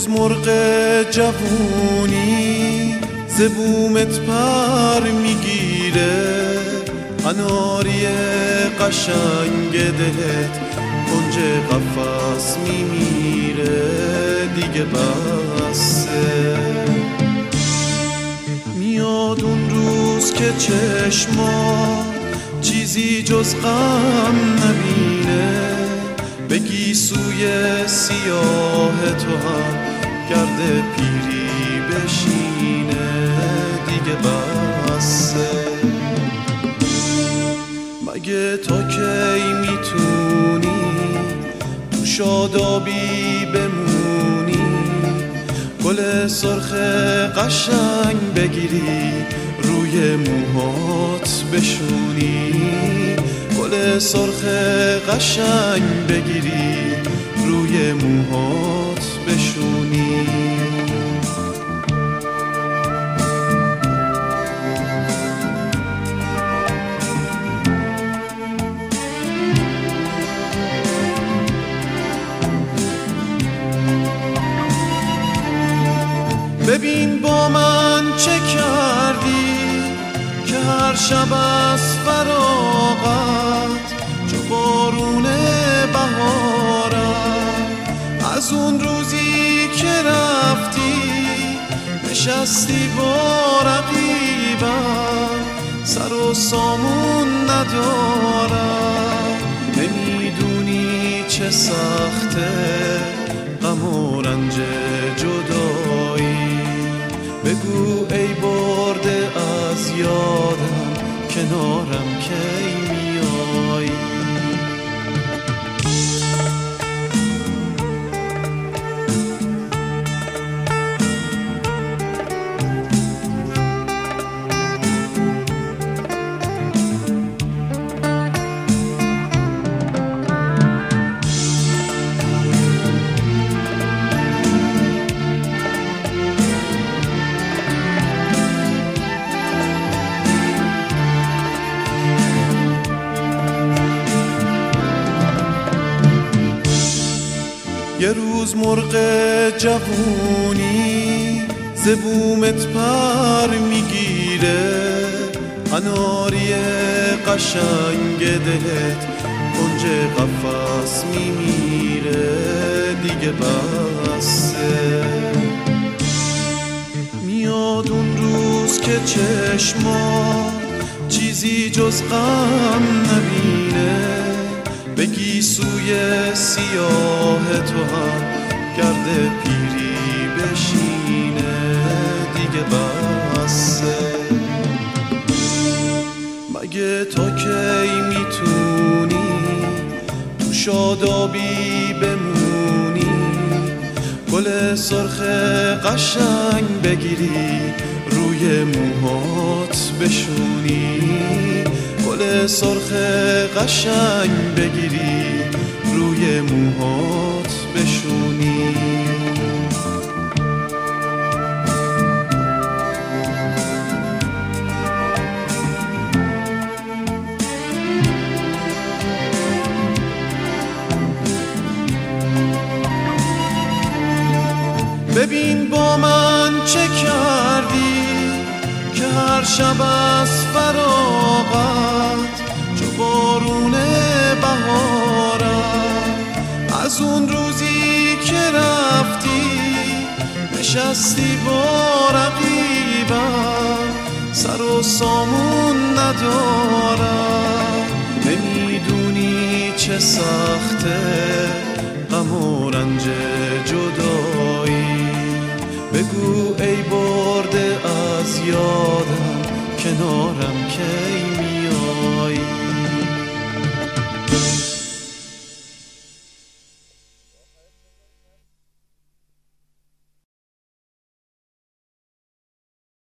روز مرغ جوونی ز بومت پر میگیره، قناری قشنگ دلت کنج قفس میمیره، دیگه بسه. میاد اون روز که چشما چیزی جز غم نبینه، بگی سوی سیاه تو هم گرد پیری بشینه، دیگه بسه. مگه تا کی میتونی تو شادابی بمونی، گل سرخ قشنگ بگیری روی موهات بشونی، گل سرخ قشنگ بگیری روی موهات بشونی. ببین با من چه کردی که هر شب از فراغت چو بارون بهارم، از اون روزی که رفتی نشستی با رقیبم، سر و سامون ندارم. نمیدونی چه سخته غم و رنج جدایی، بگو ای برده از یادم کنارم کی میایی. یه روز مرغ جوونی ز بومت پر میگیره، قناری قشنگ دلت کنج قفس میمیره، دیگه بسه. میاد اون روز که چشما چیزی جز غم نبینه، بگی سوی سیاه تو هم گرد پیری بشینه، دیگه بسه. مگه تا کی میتونی تو شادابی بمونی، گل سرخ قشنگ بگیری روی موهات بشونی، گل سرخ قشنگ بگیری روی موهات بشونی. ببین با من چه کردی که هر شب از فراغت چو بارون بهارم، از اون روزی که رفتی نشستی با رقیبم، سر و سامون ندارم. نمیدونی چه سخته غم و رنج جدایی، بگو ای برده از یادم کنارم کی میایی.